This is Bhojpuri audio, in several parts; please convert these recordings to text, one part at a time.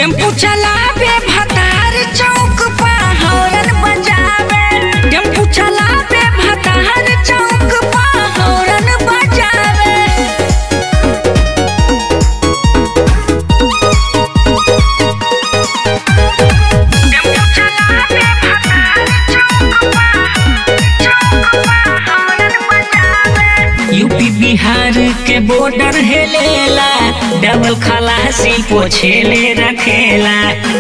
टेम्पू चलावे भतार चौक पा हॉर्न बजावे। टेम्पू चलावे भतार चौक पा हॉर्न बजावे। टेम्पू चलावे भतार चौक पा हॉर्न बजावे। यूपी बिहार के बॉर्डर हेलेला डबल खलासी पोछेले रखेला।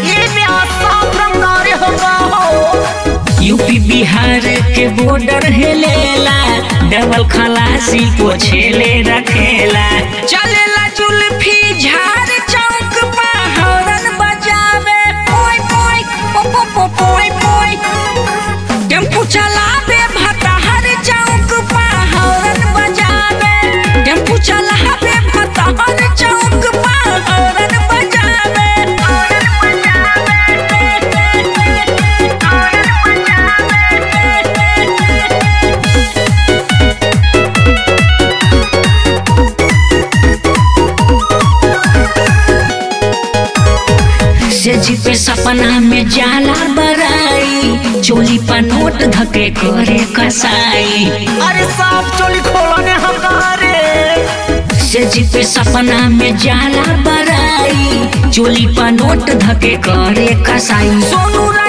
यूपी बिहार के बॉर्डर हेलेला डबल खलासी पोछेले रखेला। चलेला जुल्फी झाड़ चौक पा हॉर्न बजावे। पोय पोय पो पो पोय पोय। टेम्पू चलावे भतार चौक पा हॉर्न बजावे। टेम्पू चलावे भतार चौक पा हॉर्न बजावे। सेजी पे सपना में जाला बराई चोली पर नोट धके करे कसाई। अरे साफ चोली खोलने हमारे सेजी पे सपना में जाला बराई चोली पर नोट धके करे कसाई। सोनू